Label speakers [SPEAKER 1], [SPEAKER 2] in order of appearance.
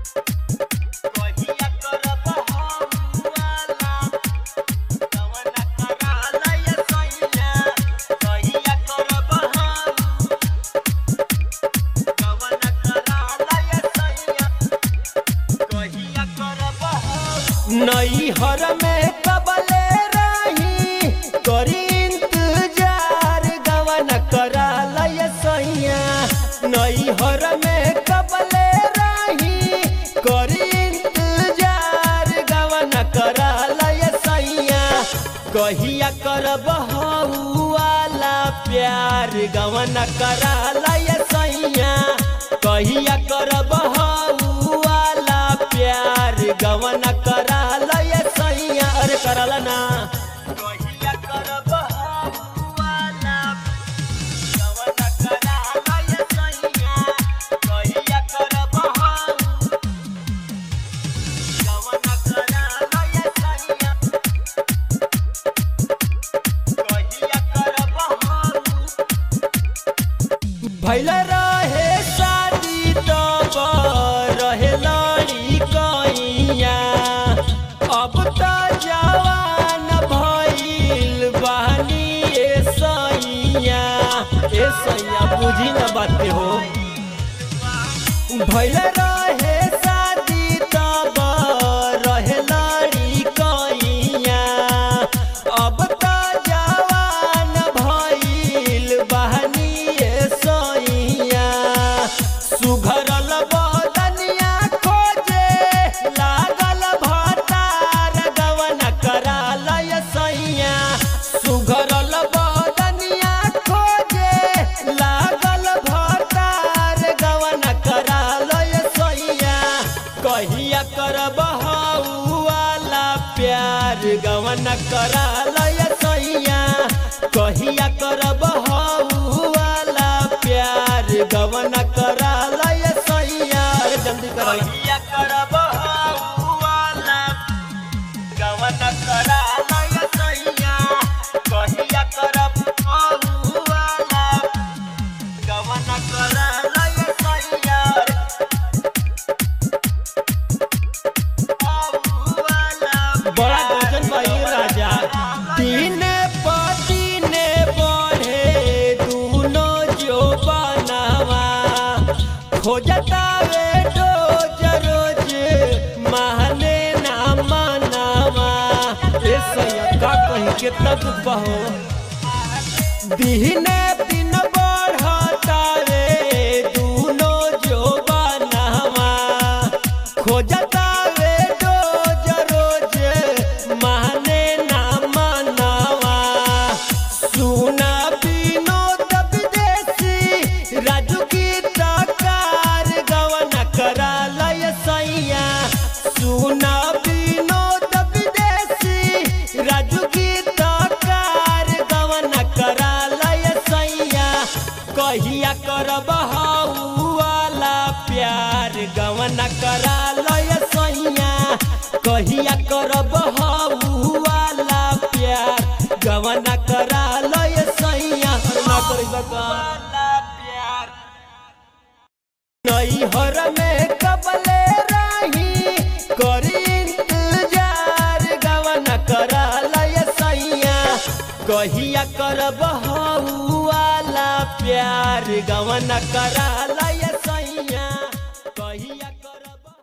[SPEAKER 1] कहिया करब हौवाला गवना कराला ये सैया कहिया करब गवना कराला ये सैया कहिया करब नैहर में कबले रही करी इंतजार गवना कराला ये सैया नैहर में कबले रही करी इंतजार गवना कराला ये सैया कहिया करब हौवाला प्यार गवना कराला ये सैया कहिया करब हौवाला प्यार गवना कराला ये सैया अरे कराला ना कहिया करब हौवाला गवना कराला ये सैया कहिया करब गवना कराला ये सैया कहिया करब भइल रहे शादी तब रहे लड़ी कइया अब त जवान भइल बानी ए सैया बुझी न बात हो भइल रहे शादी तब रहे लड़ी कइया अब त जवान भइल बानी ए सैया सुघरल बदनिया खोजे लागल भतार गवना कराला ये सैया सुघरल बदनिया खोजे लागल भतार गवना कराला ये सैया कहिया करब हौवाला प्यार गवना कराला ये सैया कहिया करब हौवाला प्यार गवना कराला ये सैया अरे जल्दी करो कहिया करब हौवाला गवना कराला ये सैया कहिया करब हौवाला गवना कराला ये सैया बड़ा गजन भाई राजा दिन पर दिन बढ़े दूनो जो बनावा खोजता वे रोज रोज महने ना मनावा ए सैया का कहीं कितना दुख हो दिन दिन बढ़ता वे दूनो जो बनावा खोजता वे रोज रोज महने ना मनावा सुना विनोद विदेशी राजू की तकार गवना कराला ये सैया सुना विनोद विदेशी राजू की तकार गवना कराला ये सैया कहिया करब हौवाला प्यार गवना कराला ये सैया कहिया करब हौवाला प्यार गवना कराला ये सैया ना करब प्यार नैहर में कबले रही करी इंतजार गवना कराला ये सैया कहिया करब हौवाला प्यार गवना कराला ये